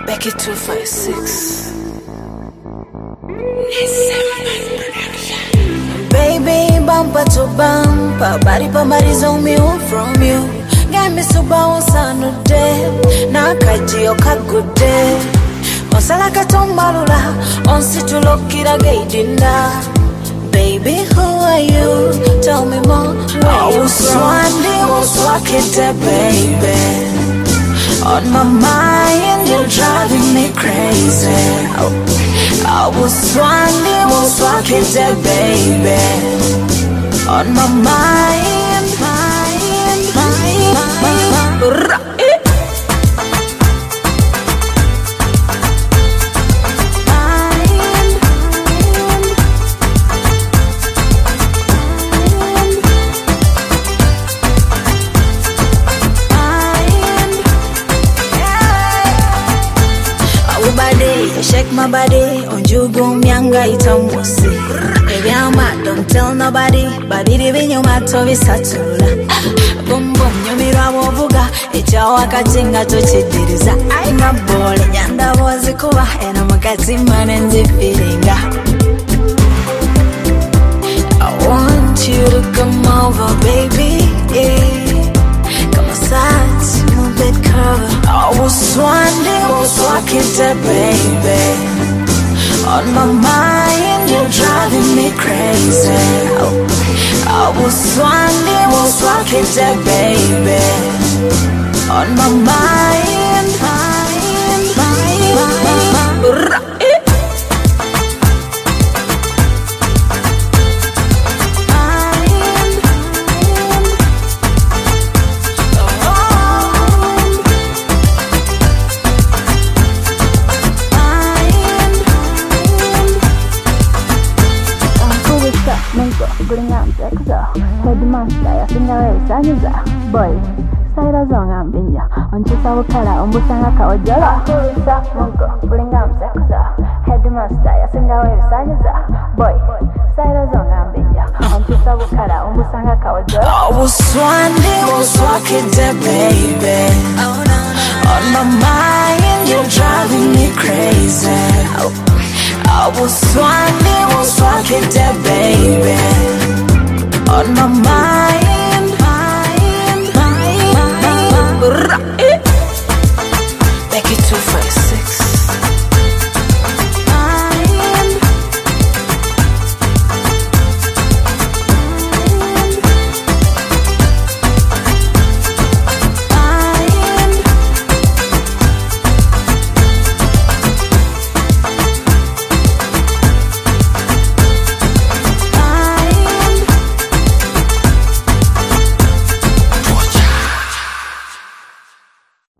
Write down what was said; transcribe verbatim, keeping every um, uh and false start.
Becky two five six. Baby, bumper to bumper, body pamariza umi from you. Get me so bounce on the day, na kaji okagude. Onsala katombalula, onsi tulokira gaidinda. Baby, who are you? Tell me more. I was swandi, was walking there, baby. On my mind, you're driving me crazy. I was swandi, was walking there, baby. On my mind, mind, mind, mind. Shake my body, on jugo myanga itamusi. Baby I'm mad, don't tell nobody. Body divi nyuma tovi satula. Boom boom, nyumira wovuga. Echa wakatinga tochidiriza. I'm a ball, nyanda wazi kuwa. And I'm a katima nenzi feelinga. I want you to come over, baby. Yeah. Come aside, move it cover. I was wondering, was walking there, baby. On my mind, you're driving me crazy. I was wondering, was walking there, baby. On my mind, mind, mind, mind. Headmaster, I think I was a boy. Side of song I'm being ya. On Chisawakara, on Busanga Kawajala. Mungo, bring up Sakusa. Headmaster, I think I was a boy. Side of song I'm being ya. On Chisawakara, on Busanga Kawajala. I was wondering, was walking there, baby. On my mind, you're driving me crazy. I was wondering, was walking there, baby. On my mind.